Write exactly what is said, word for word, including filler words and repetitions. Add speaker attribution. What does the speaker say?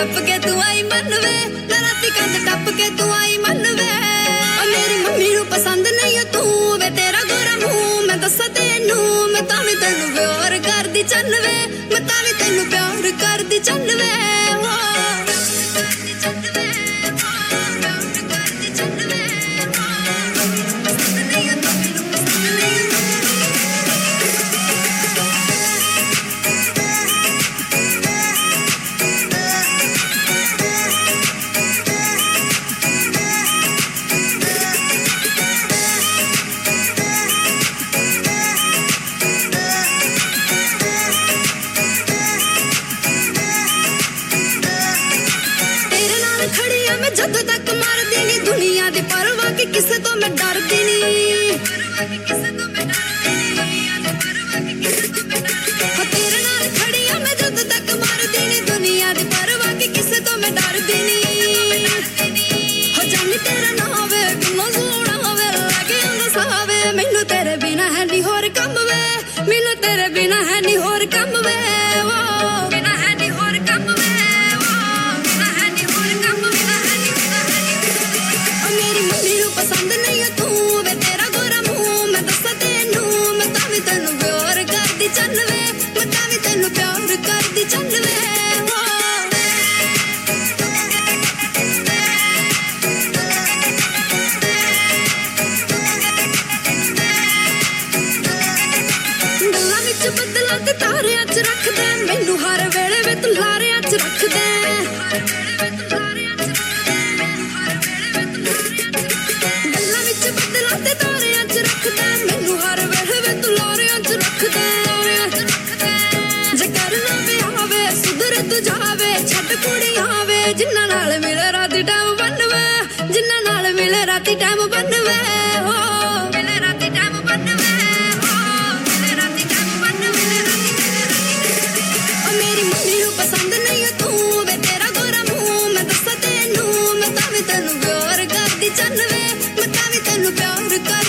Speaker 1: टप के तू आई मन वे राती कंध टप के तू आई मन वे मेरी मम्मी नू पसंद नहीं है तू वे तेरा गोरा मुंह मैं दसा तेनू मैं तावी तेनू प्यार कर दी चन वे मैं तावी तेनू प्यार कर दी चन वे ਜਦੋਂ ਤੱਕ ਮਰਦੀ ਨੀ ਦੁਨੀਆ ਦੀ ਪਰਵਾਹ ਕਿ ਕਿਸੇ ਤੋਂ ਮੈਂ ਡਰਦੀ ਨੀ ਕਿਸੇ ਤੋਂ ਮੈਂ ਡਰਦੀ ਨੀ ਪਰਵਾਹ ਕਿ ਕਿਸੇ ਤੋਂ ਮੈਂ ਡਰਦੀ ਤੇਰੇ ਨਾਲ ਖੜੀ ਆ ਮੈਂ ਜਦੋਂ ਤੱਕ ਮਰਦੀ ਨੀ ਦੁਨੀਆ ਦੀ ਪਰਵਾਹ ਕਿ ਕਿਸੇ ਤੋਂ ਮੈਂ ਡਰਦੀ ਨੀ ਹੋ ਜਾਨੀ ਤੇਰਾ ਨਾਮ ਵੇ ਕਿੰਨਾ ਸੋਹਣਾ ਵੇ ਲੱਗੇ ਅੰਗ ਸਾਵੇ ਮੈਨੂੰ ਤੇਰੇ ਬਿਨਾ ਹੈ ਨੀ ਹੋਰ ਕੰਮ ਵੇ ਮੈਨੂੰ ਤੇਰੇ ਬਿਨਾ ਹੈ ਨੀ ਹੋਰ ਕੰਮ ਵੇ ਬਿਨਾ ਹੈ ਨੀ ਹੋਰ ਕੰਮ ਵੇ मेरी मम्मी नू पसंद नहीं है तू वे तेरा गोरा मुंह मैं दसा तेनू मैं तावी तेनू प्यार कर दी चन वे मैं तावी तेनू प्यार कर दी चन वे गल्लां विच बदलां ते तारियां च रख दे मैनू हर वेले वे तू लारियां च रख दे जिन्ना नाल मिले राती टाइम बनवे जिन्ना नाल मिले राती टाइम बनवे हो मिले राती टाइम बनवे हो मिले राती टाइम बनवे ओ मेरी मम्मी नू पसंद नहीं है तू वे तेरा गोरा मुंह मैं दसा तेनू मैं तावी तेनू प्यार कर दी चन वे मैं तावी तेनू प्यार कर